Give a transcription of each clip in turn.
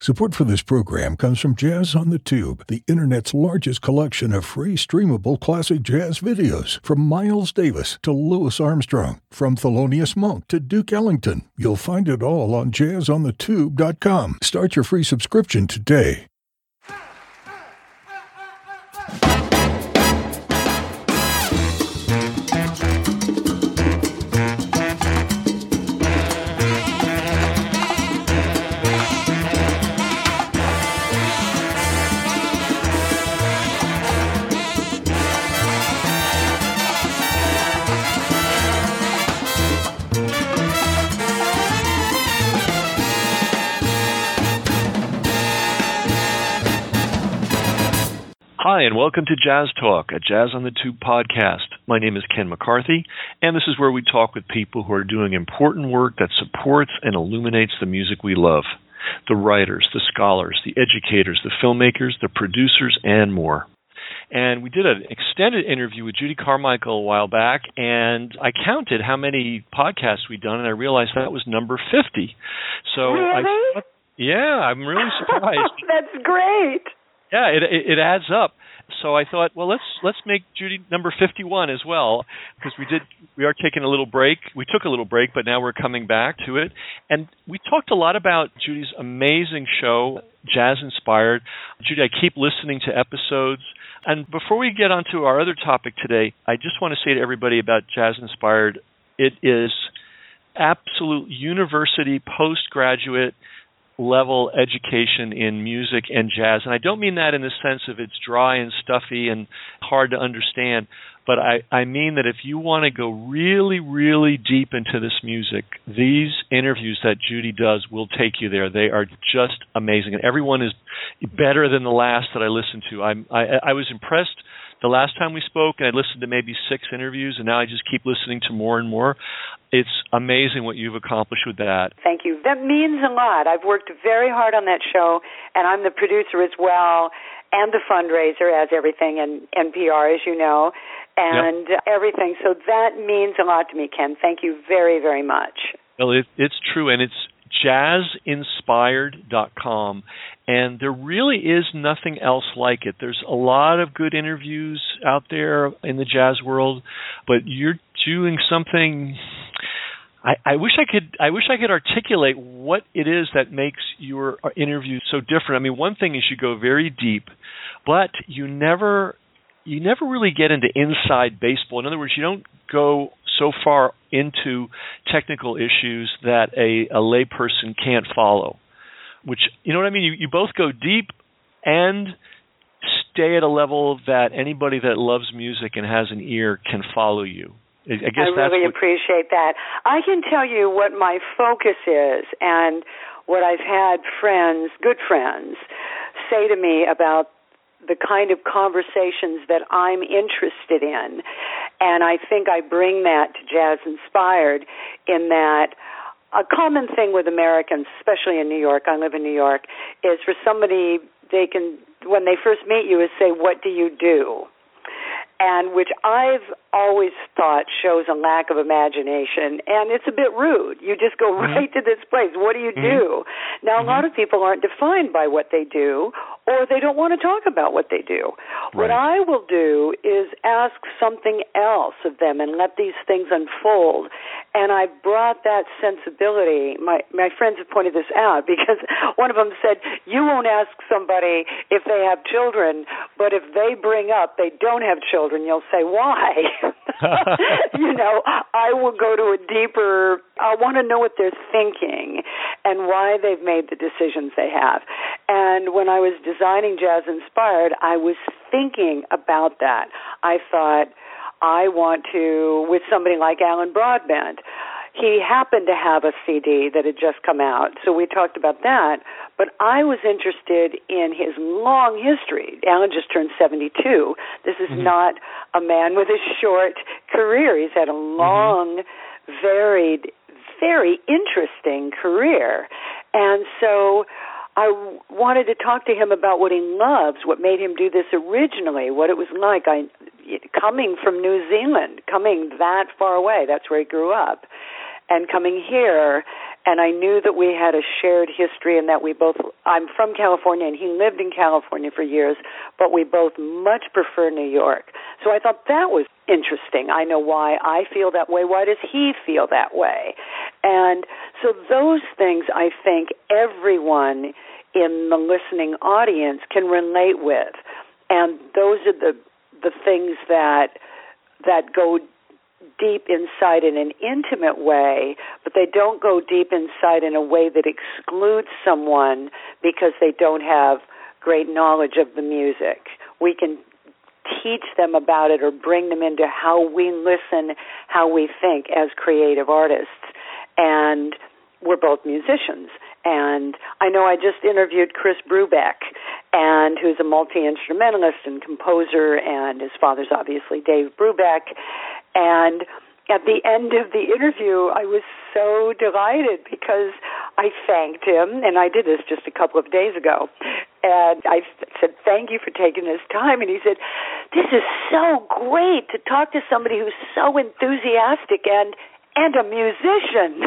Support for this program comes from Jazz on the Tube, the Internet's largest collection of free streamable classic jazz videos. From Miles Davis to Louis Armstrong, from Thelonious Monk to Duke Ellington. You'll find it all on jazzonthetube.com. Start your free subscription today. Hi, and welcome to Jazz Talk, a Jazz on the Tube podcast. My name is Ken McCarthy, and this is where we talk with people who are doing important work that supports and illuminates the music we love. The writers, the scholars, the educators, the filmmakers, the producers, and more. And we did an extended interview with Judy Carmichael a while back, and I counted how many podcasts we'd done, and I realized that was number 50. So really? I'm really surprised. That's great. Yeah, it adds up. So I thought, well, let's make Judy number 51 as well, because we are taking a little break. We took a little break, but now we're coming back to it. And we talked a lot about Judy's amazing show, Jazz Inspired. Judy, I keep listening to episodes. And before we get on to our other topic today, I just want to say to everybody about Jazz Inspired, it is absolute university postgraduate level education in music and jazz. And I don't mean that in the sense of it's dry and stuffy and hard to understand, but I mean that if you want to go really, really deep into this music, these interviews that Judy does will take you there. They are just amazing. And everyone is better than the last that I listened to. I was impressed the last time we spoke, and I listened to maybe 6 interviews, and now I just keep listening to more and more. It's amazing what you've accomplished with that. Thank you. That means a lot. I've worked very hard on that show, and I'm the producer as well, and the fundraiser, as everything, and NPR, as you know, and everything. So that means a lot to me, Ken. Thank you very, very much. Well, it's true, and it's jazzinspired.com, and there really is nothing else like it. There's a lot of good interviews out there in the jazz world, but you're doing something. I wish I could articulate what it is that makes your interview so different. I mean, one thing is you go very deep, but you never really get into inside baseball. In other words, you don't go so far into technical issues that a layperson can't follow, which, you know what I mean? You both go deep and stay at a level that anybody that loves music and has an ear can follow you. I really appreciate that. I can tell you what my focus is and what I've had good friends, say to me about the kind of conversations that I'm interested in. And I think I bring that to Jazz Inspired in that a common thing with Americans, especially in New York, I live in New York, is for somebody, when they first meet you, is say, what do you do? And which I've always thought shows a lack of imagination, and it's a bit rude. You just go right to this place. What do you do? Now, a lot of people aren't defined by what they do, or they don't want to talk about what they do. Right. What I will do is ask something else of them and let these things unfold. And I brought that sensibility. My friends have pointed this out because one of them said, you won't ask somebody if they have children, but if they bring up they don't have children, you'll say, why? I will go to a deeper, I want to know what they're thinking and why they've made the decisions they have. And when I was designing Jazz Inspired, I was thinking about that. I thought, I want to, with somebody like Alan Broadbent, he happened to have a CD that had just come out, so we talked about that. But I was interested in his long history. Alan just turned 72. This is not a man with a short career. He's had a long, varied, very interesting career. And so I wanted to talk to him about what he loves, what made him do this originally, what it was like. Coming from New Zealand, coming that far away, that's where he grew up, and coming here And I knew that we had a shared history and that I'm from California and he lived in California for years, but we both much prefer New York. So I thought that was interesting. I know why I feel that way. Why does he feel that way? And so those things I think everyone in the listening audience can relate with. And those are the things that go deep inside in an intimate way, but they don't go deep inside in a way that excludes someone because they don't have great knowledge of the music. We can teach them about it or bring them into how we listen, how we think as creative artists. And we're both musicians. And I know I just interviewed Chris Brubeck, and who's a multi-instrumentalist and composer, and his father's obviously Dave Brubeck. And at the end of the interview, I was so delighted because I thanked him, and I did this just a couple of days ago. And I said, thank you for taking this time. And he said, this is so great to talk to somebody who's so enthusiastic and a musician.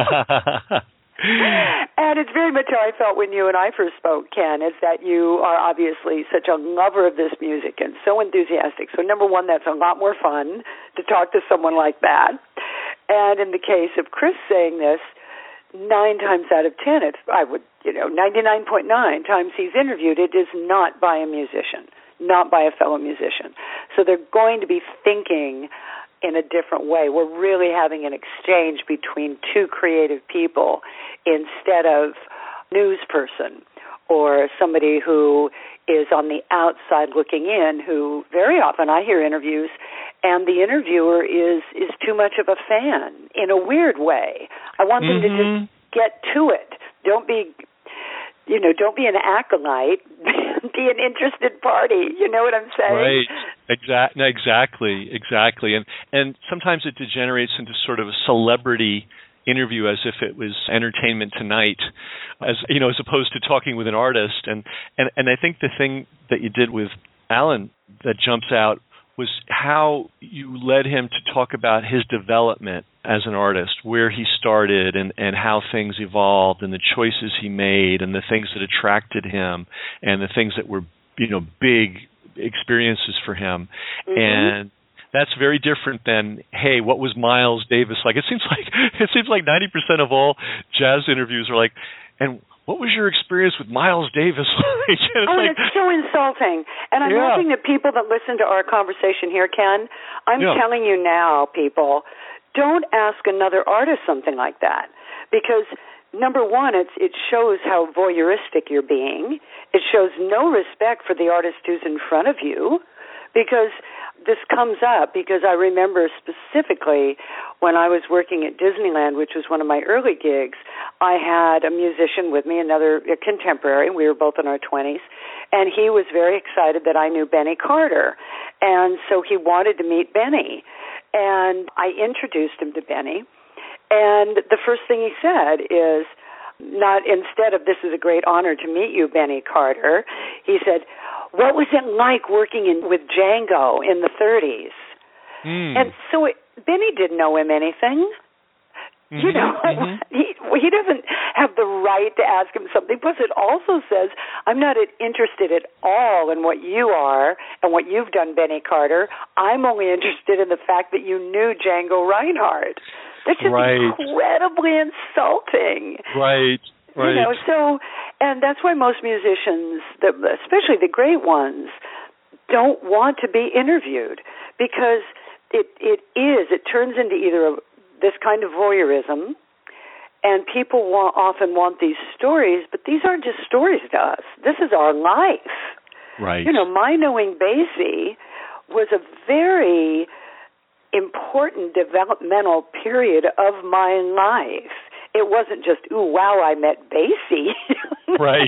And it's very much how I felt when you and I first spoke, Ken, is that you are obviously such a lover of this music and so enthusiastic. So number one, that's a lot more fun to talk to someone like that. And in the case of Chris saying this, 9 times out of 10, 99.9 times he's interviewed, it is not by a musician, not by a fellow musician. So they're going to be thinking in a different way. We're really having an exchange between two creative people instead of news person or somebody who is on the outside looking in, who very often I hear interviews and the interviewer is too much of a fan in a weird way. I want them to just get to it. Don't be an acolyte. Be an interested party. You know what I'm saying? Right. Exactly. And sometimes it degenerates into sort of a celebrity interview as if it was Entertainment Tonight, as opposed to talking with an artist. And I think the thing that you did with Alan that jumps out was how you led him to talk about his development as an artist, where he started and how things evolved and the choices he made and the things that attracted him and the things that were, big experiences for him. Mm-hmm. And that's very different than, hey, what was Miles Davis like? It seems like 90% of all jazz interviews are like, and what was your experience with Miles Davis like? It's so insulting. And I'm hoping that people that listen to our conversation here, Ken, I'm telling you now, people, don't ask another artist something like that. Because, number one, it shows how voyeuristic you're being. It shows no respect for the artist who's in front of you. Because this comes up because I remember specifically when I was working at Disneyland, which was one of my early gigs, I had a musician with me, a contemporary. We were both in our 20s, and he was very excited that I knew Benny Carter. And so he wanted to meet Benny. And I introduced him to Benny. And the first thing he said is, not instead of, this is a great honor to meet you, Benny Carter, he said, what was it like working with Django in the 30s? And so Benny didn't know him anything. He doesn't have the right to ask him something. Plus, it also says, I'm not interested at all in what you are and what you've done, Benny Carter. I'm only interested in the fact that you knew Django Reinhardt. That's just incredibly insulting. Right. And that's why most musicians, especially the great ones, don't want to be interviewed because it turns into either this kind of voyeurism, and people often want these stories, but these aren't just stories to us. This is our life. Right. My knowing Basie was a very important developmental period of my life. It wasn't just, ooh, wow, I met Basie. Right.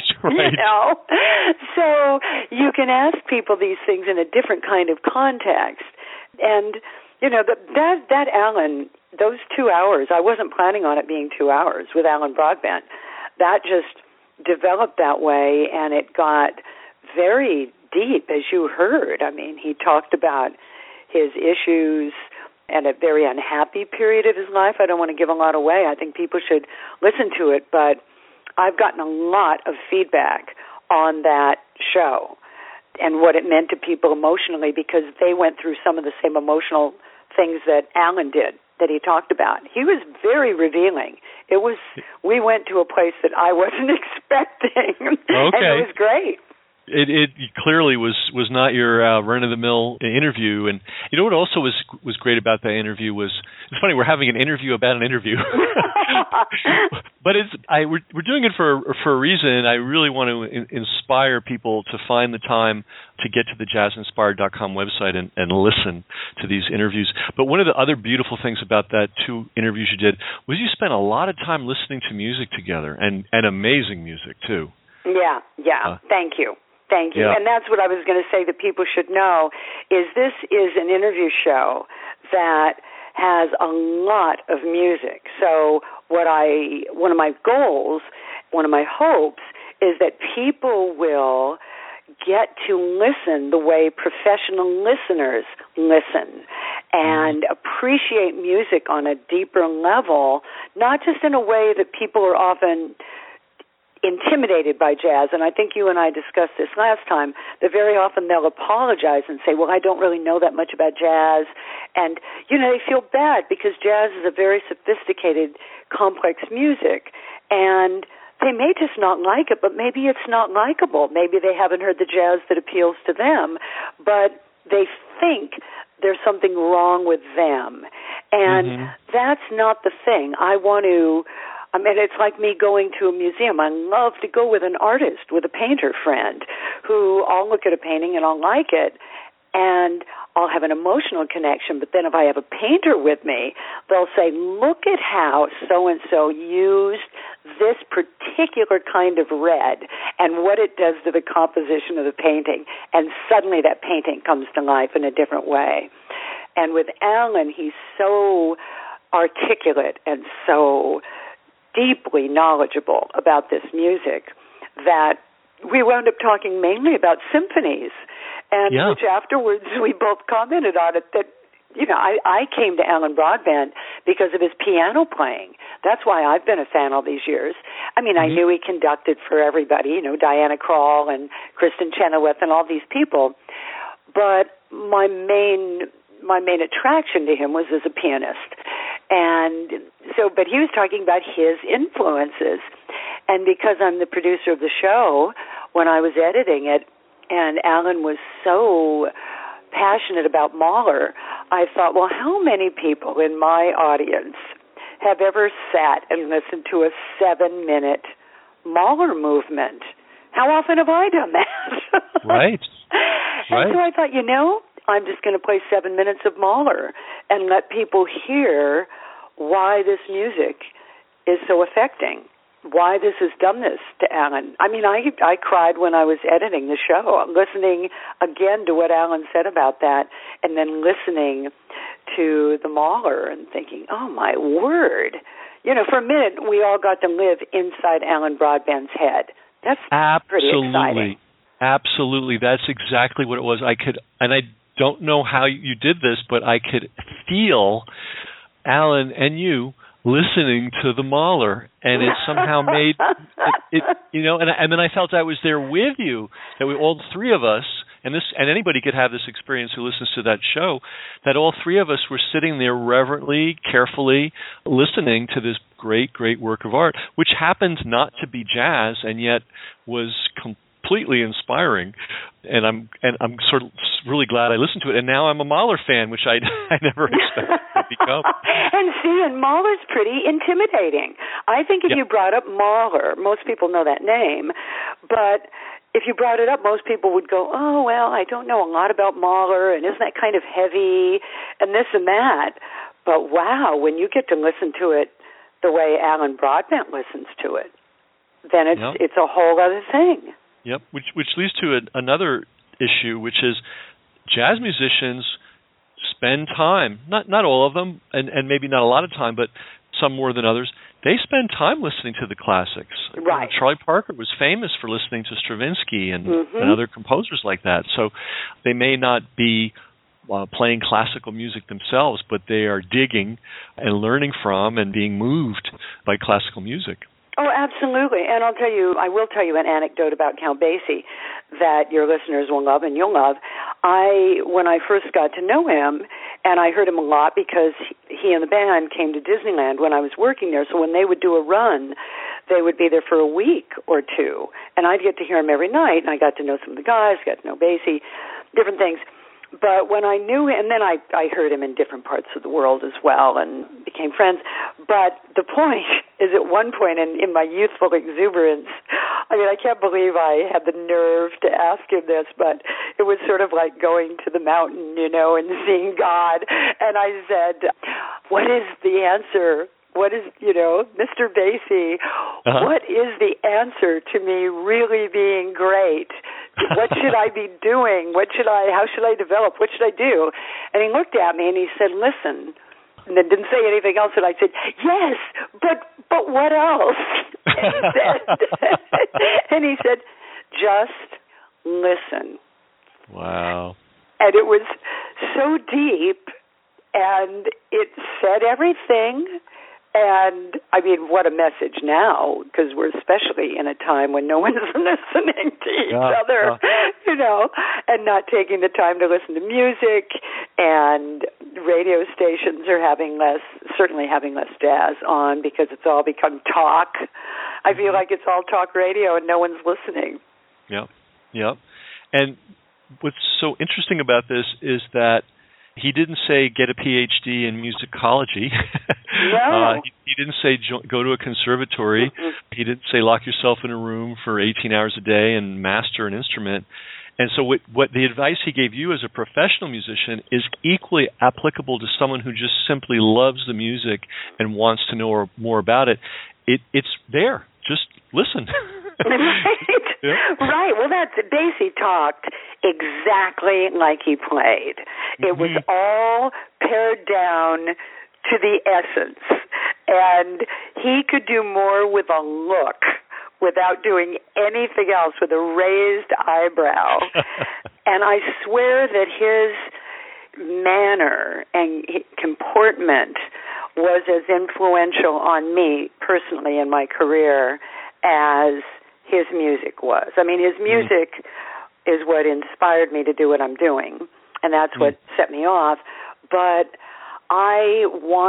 So you can ask people these things in a different kind of context. And, that Alan, those 2 hours, I wasn't planning on it being 2 hours with Alan Broadbent. That just developed that way, and it got very deep, as you heard. I mean, he talked about his issues and a very unhappy period of his life. I don't want to give a lot away. I think people should listen to it, but I've gotten a lot of feedback on that show and what it meant to people emotionally, because they went through some of the same emotional things that Alan did, that he talked about. He was very revealing. We went to a place that I wasn't expecting, and it was great. It clearly was not your run-of-the-mill interview, and you know what also was great about that interview was, it's funny, we're having an interview about an interview, but we're doing it for a reason. I really want to inspire people to find the time to get to the jazzinspired.com website and listen to these interviews. But one of the other beautiful things about that 2 interviews you did was you spent a lot of time listening to music together, and amazing music too. Yeah. Thank you. Yeah. And that's what I was going to say that people should know, is this is an interview show that has a lot of music. So one of my goals, one of my hopes, is that people will get to listen the way professional listeners listen and appreciate music on a deeper level, not just in a way that people are often intimidated by jazz. And I think you and I discussed this last time, that very often they'll apologize and say, well, I don't really know that much about jazz. And, they feel bad because jazz is a very sophisticated, complex music. And they may just not like it, but maybe it's not likable. Maybe they haven't heard the jazz that appeals to them, but they think there's something wrong with them. And that's not the thing. It's like me going to a museum. I love to go with an artist, with a painter friend, who I'll look at a painting and I'll like it, and I'll have an emotional connection. But then if I have a painter with me, they'll say, look at how so-and-so used this particular kind of red and what it does to the composition of the painting. And suddenly that painting comes to life in a different way. And with Alan, he's so articulate and so deeply knowledgeable about this music that we wound up talking mainly about symphonies, and which afterwards we both commented on it, that I came to Alan Broadbent because of his piano playing. That's why I've been a fan all these years. I knew he conducted for everybody, Diana Krall and Kristen Chenoweth and all these people, but my main attraction to him was as a pianist. But he was talking about his influences. And because I'm the producer of the show, when I was editing it, and Alan was so passionate about Mahler, I thought, well, how many people in my audience have ever sat and listened to a 7-minute Mahler movement? How often have I done that? Right. And so I thought, I'm just going to play 7 minutes of Mahler and let people hear why this music is so affecting, why this has done this to Alan. I cried when I was editing the show, listening again to what Alan said about that, and then listening to the Mahler and thinking, oh, my word. For a minute, we all got to live inside Alan Broadbent's head. That's pretty exciting. Absolutely. That's exactly what it was. I don't know how you did this, but I could feel Alan and you listening to the Mahler, and it somehow made it and then I felt I was there with you, that we, all 3 of us, and anybody could have this experience who listens to that show, that all 3 of us were sitting there reverently, carefully listening to this great, great work of art, which happened not to be jazz and yet was completely inspiring, and I'm sort of really glad I listened to it. And now I'm a Mahler fan, which I never expected to become. And Mahler's pretty intimidating. I think if you brought up Mahler, most people know that name, but if you brought it up, most people would go, oh, well, I don't know a lot about Mahler, and isn't that kind of heavy, and this and that. But wow, when you get to listen to it the way Alan Broadbent listens to it, then it's a whole other thing. Yep, which leads to another issue, which is jazz musicians spend time, not all of them, and maybe not a lot of time, but some more than others, they spend time listening to the classics. Right. Charlie Parker was famous for listening to Stravinsky and other composers like that. So they may not be playing classical music themselves, but they are digging and learning from and being moved by classical music. Oh, absolutely. And I will tell you an anecdote about Count Basie that your listeners will love and you'll love. When I first got to know him, and I heard him a lot because he and the band came to Disneyland when I was working there, so when they would do a run, they would be there for a week or two, and I'd get to hear him every night, and I got to know some of the guys, got to know Basie, different things. But when I knew him, and then I heard him in different parts of the world as well and became friends. But the point is, at one point in my youthful exuberance, I mean, I can't believe I had the nerve to ask him this, but it was sort of like going to the mountain, and seeing God. And I said, what is the answer? What is, Mr. Basie, What is the answer to me really being great? What should I be doing? How should I develop? What should I do? And he looked at me and he said, listen, and then didn't say anything else. And I said, yes, but what else? And he said, just listen. Wow. And it was so deep, and it said everything. And, I mean, what a message now, because we're especially in a time when no one's listening to each other, and not taking the time to listen to music, and radio stations are certainly having less jazz on because it's all become talk. I feel like it's all talk radio and no one's listening. Yep. And what's so interesting about this is that he didn't say get a PhD in musicology. No. He didn't say go to a conservatory. Mm-hmm. He didn't say lock yourself in a room for 18 hours a day and master an instrument. And so what the advice he gave you as a professional musician is equally applicable to someone who just simply loves the music and wants to know more about it. It's there. Just listen. Right. Yeah. Right. Well, Basie talked exactly like he played. It was all pared down to the essence, and he could do more with a look without doing anything else, with a raised eyebrow. And I swear that his manner and comportment was as influential on me personally in my career as his music was. I mean, his music is what inspired me to do what I'm doing, and that's what set me off. But I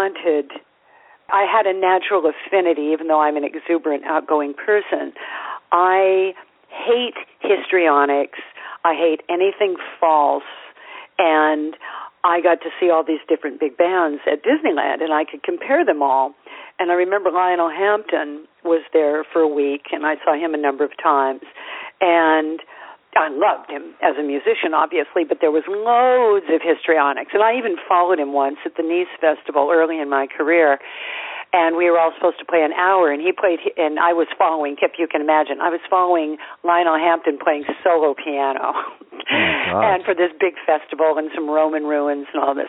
had a natural affinity, even though I'm an exuberant, outgoing person. I hate histrionics. I hate anything false. And I got to see all these different big bands at Disneyland, and I could compare them all. And I remember Lionel Hampton was there for a week, and I saw him a number of times. And I loved him as a musician, obviously, but there was loads of histrionics. And I even followed him once at the Nice Festival early in my career. And we were all supposed to play an hour, and he played, and I was following, Kip, you can imagine, I was following Lionel Hampton playing solo piano. And for this big festival and some Roman ruins and all this.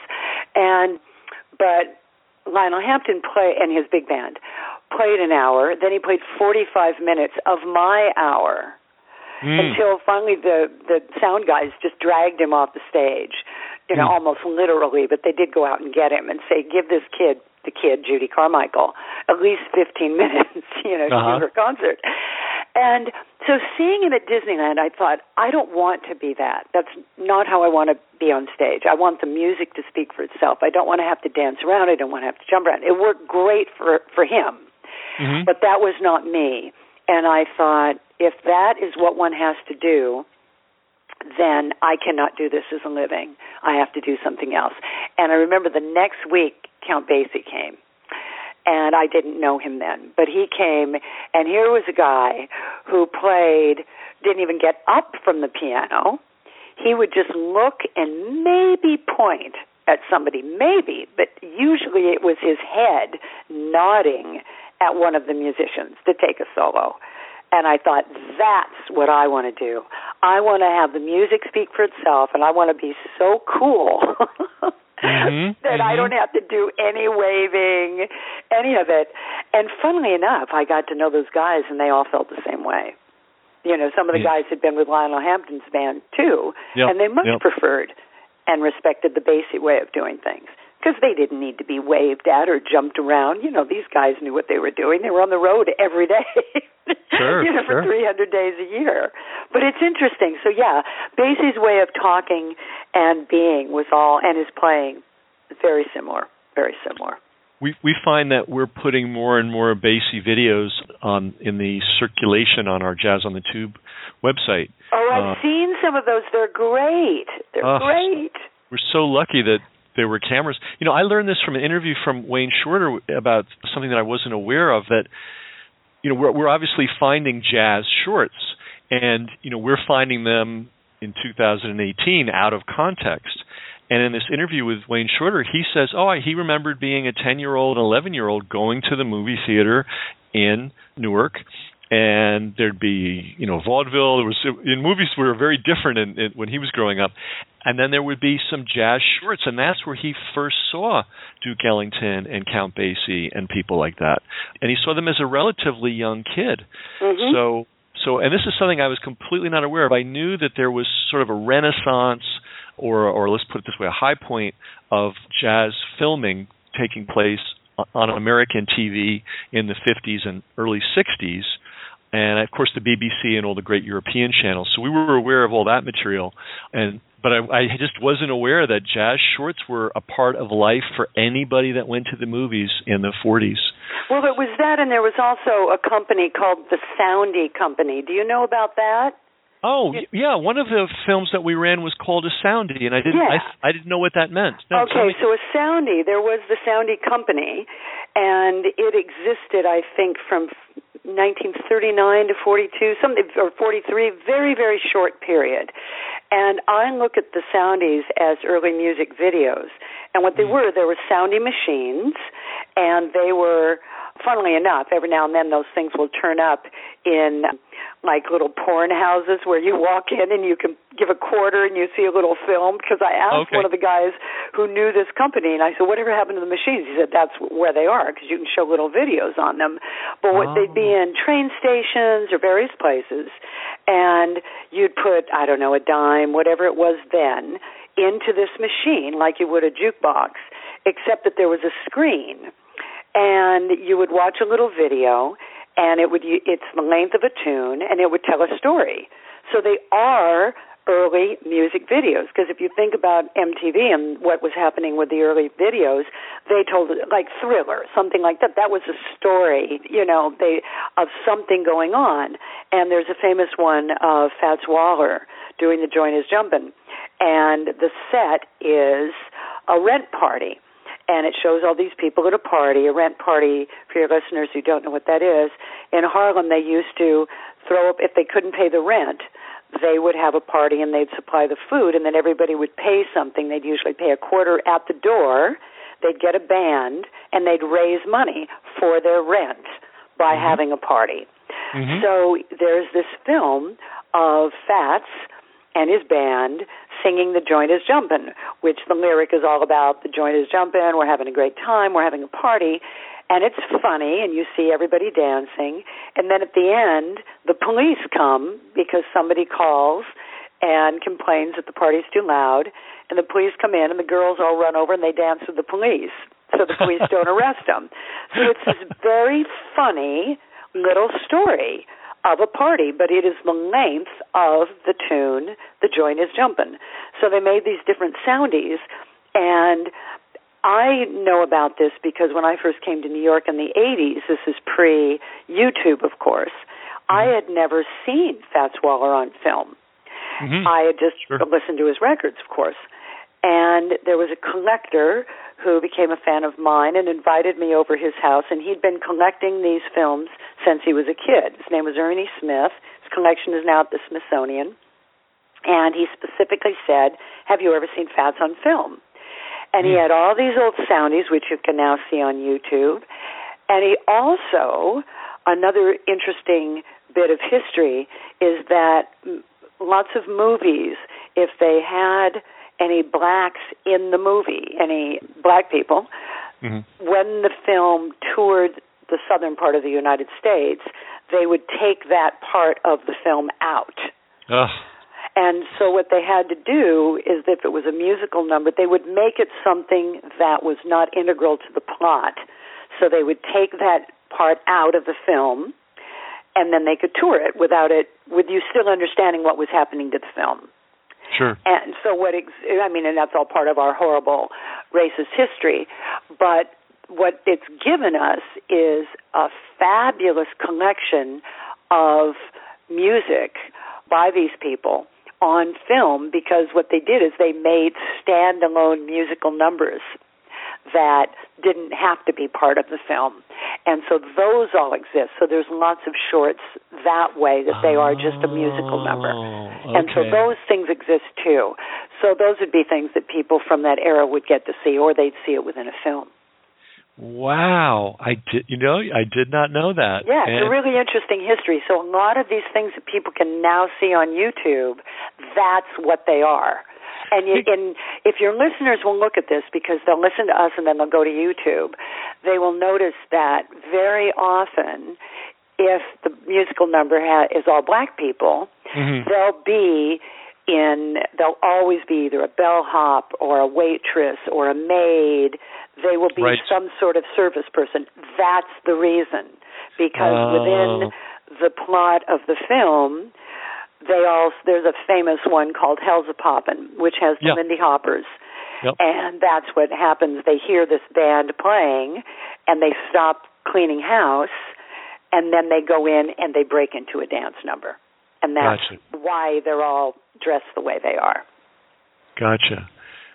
But Lionel Hampton and his big band played an hour, then he played 45 minutes of my hour. Until finally the sound guys just dragged him off the stage, almost literally, but they did go out and get him and say, give this kid, Judy Carmichael, at least 15 minutes, to do her concert. And so seeing him at Disneyland, I thought, I don't want to be that. That's not how I want to be on stage. I want the music to speak for itself. I don't want to have to dance around. I don't want to have to jump around. It worked great for him, but that was not me. And I thought, if that is what one has to do, then I cannot do this as a living. I have to do something else. And I remember the next week, Count Basie came. And I didn't know him then. But he came, and here was a guy who didn't even get up from the piano. He would just look and maybe point at somebody, maybe, but usually it was his head nodding at one of the musicians to take a solo. And I thought, that's what I want to do. I want to have the music speak for itself, and I want to be so cool that I don't have to do any waving, any of it. And funnily enough, I got to know those guys, and they all felt the same way. Some of the guys had been with Lionel Hampton's band, too, and they much preferred and respected the Basie way of doing things. Because they didn't need to be waved at or jumped around. You know, these guys knew what they were doing. They were on the road every day, sure, for 300 days a year. But it's interesting. So, yeah, Basie's way of talking and being was all, and his playing, very similar, very similar. We find that we're putting more and more Basie videos in the circulation on our Jazz on the Tube website. Oh, I've seen some of those. They're great. They're great. We're so lucky that there were cameras. You know, I learned this from an interview from Wayne Shorter about something that I wasn't aware of, that, you know, we're obviously finding jazz shorts, and, you know, we're finding them in 2018 out of context. And in this interview with Wayne Shorter, he says, he remembered being a 10-year-old and 11-year-old going to the movie theater in Newark, and there'd be, you know, vaudeville. Movies were very different when he was growing up. And then there would be some jazz shorts, and that's where he first saw Duke Ellington and Count Basie and people like that. And he saw them as a relatively young kid. Mm-hmm. So, and this is something I was completely not aware of. I knew that there was sort of a renaissance, or let's put it this way, a high point of jazz filming taking place on American TV in the 50s and early 60s. And, of course, the BBC and all the great European channels. So we were aware of all that material. But I just wasn't aware that jazz shorts were a part of life for anybody that went to the movies in the 40s. Well, it was that, and there was also a company called the Soundy Company. Do you know about that? Oh, yeah. One of the films that we ran was called a Soundy, and I didn't know what that meant. No, okay, so a Soundy, there was the Soundy Company, and it existed, I think, from 1939 to 42, or 43, very, very short period. And I look at the Soundies as early music videos. And what they were Soundy machines, and they were, funnily enough, every now and then those things will turn up in like little porn houses where you walk in and you can give a quarter and you see a little film. Because I asked one of the guys who knew this company, and I said, whatever happened to the machines? He said, that's where they are, because you can show little videos on them. But they'd be in train stations or various places, and you'd put, I don't know, a dime, whatever it was then, into this machine like you would a jukebox, except that there was a screen. And you would watch a little video, and it's the length of a tune, and it would tell a story. So they are early music videos, because if you think about MTV and what was happening with the early videos, they told it like Thriller, something like that. That was a story, of something going on. And there's a famous one of Fats Waller doing The Joint is Jumpin', and the set is a rent party. And it shows all these people at a party, a rent party, for your listeners who don't know what that is. In Harlem, they used to throw up, if they couldn't pay the rent, they would have a party and they'd supply the food, and then everybody would pay something. They'd usually pay a quarter at the door. They'd get a band, and they'd raise money for their rent by having a party. Mm-hmm. So there's this film of Fats and his band singing The Joint is Jumpin', which the lyric is all about the joint is jumpin', we're having a great time, we're having a party, and it's funny, and you see everybody dancing, and then at the end, the police come because somebody calls and complains that the party's too loud, and the police come in, and the girls all run over, and they dance with the police, so the police don't arrest them. So it's this very funny little story of a party, but it is the length of the tune, The Joint is Jumpin'. So they made these different soundies, and I know about this because when I first came to New York in the 80s, this is pre-YouTube, of course, I had never seen Fats Waller on film. Mm-hmm. I had just listened to his records, of course. And there was a collector who became a fan of mine and invited me over his house, and he'd been collecting these films since he was a kid. His name was Ernie Smith. His collection is now at the Smithsonian. And he specifically said, have you ever seen Fats on film? And he had all these old soundies, which you can now see on YouTube. And he also, another interesting bit of history is that lots of movies, if they had any blacks in the movie, any black people, when the film toured the southern part of the United States, they would take that part of the film out. And so what they had to do is, if it was a musical number, they would make it something that was not integral to the plot. So they would take that part out of the film, and then they could tour it with you still understanding what was happening to the film. Sure. And so and that's all part of our horrible racist history. But what it's given us is a fabulous collection of music by these people on film, because what they did is they made standalone musical numbers that didn't have to be part of the film. And so those all exist. So there's lots of shorts that way that they are just a musical number. Okay. And so those things exist too. So those would be things that people from that era would get to see, or they'd see it within a film. Wow, I did not know that. Yeah, it's a really interesting history. So a lot of these things that people can now see on YouTube, that's what they are. And if your listeners will look at this, because they'll listen to us and then they'll go to YouTube, they will notice that very often, if the musical number is all black people, they'll always be either a bellhop or a waitress or a maid. They will be some sort of service person. That's the reason. Because within the plot of the film, there's a famous one called Hell's a Poppin', which has the Lindy Hoppers. Yep. And that's what happens. They hear this band playing, and they stop cleaning house, and then they go in and they break into a dance number. And that's why they're all dressed the way they are. Gotcha.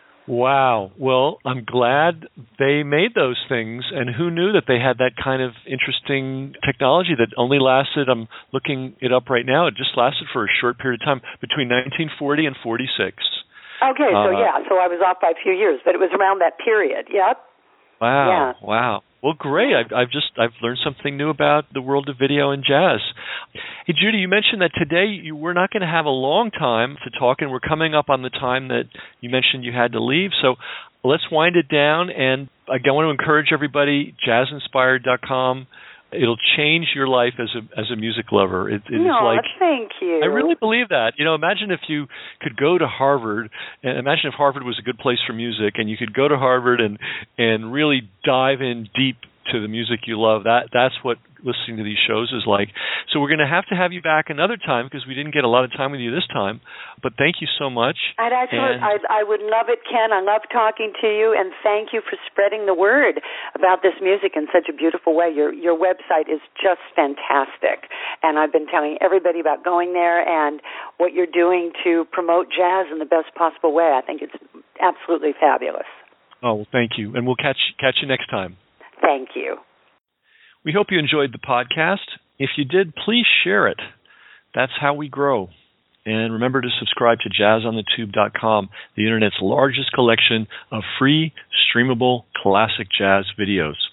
Wow. Well, I'm glad they made those things, and who knew that they had that kind of interesting technology that only lasted, I'm looking it up right now, it just lasted for a short period of time, between 1940 and 46. Okay, so I was off by a few years, but it was around that period, yep. Wow, yeah. Wow. Well, great. I've learned something new about the world of video and jazz. Hey, Judy, you mentioned that today we're not going to have a long time to talk, and we're coming up on the time that you mentioned you had to leave. So let's wind it down. And again, I want to encourage everybody, jazzinspired.com. It'll change your life as a music lover. Thank you. I really believe that. Imagine if you could go to Harvard, and imagine if Harvard was a good place for music, and you could go to Harvard and really dive in deep to the music you love. That's what listening to these shows is like. So we're going to have you back another time, because we didn't get a lot of time with you this time. But thank you so much. I would love it, Ken. I love talking to you, and thank you for spreading the word about this music in such a beautiful way. Your website is just fantastic, and I've been telling everybody about going there and what you're doing to promote jazz in the best possible way. I think it's absolutely fabulous. Oh, well, thank you, and we'll catch you next time. Thank you. We hope you enjoyed the podcast. If you did, please share it. That's how we grow. And remember to subscribe to JazzOnTheTube.com, the Internet's largest collection of free, streamable, classic jazz videos.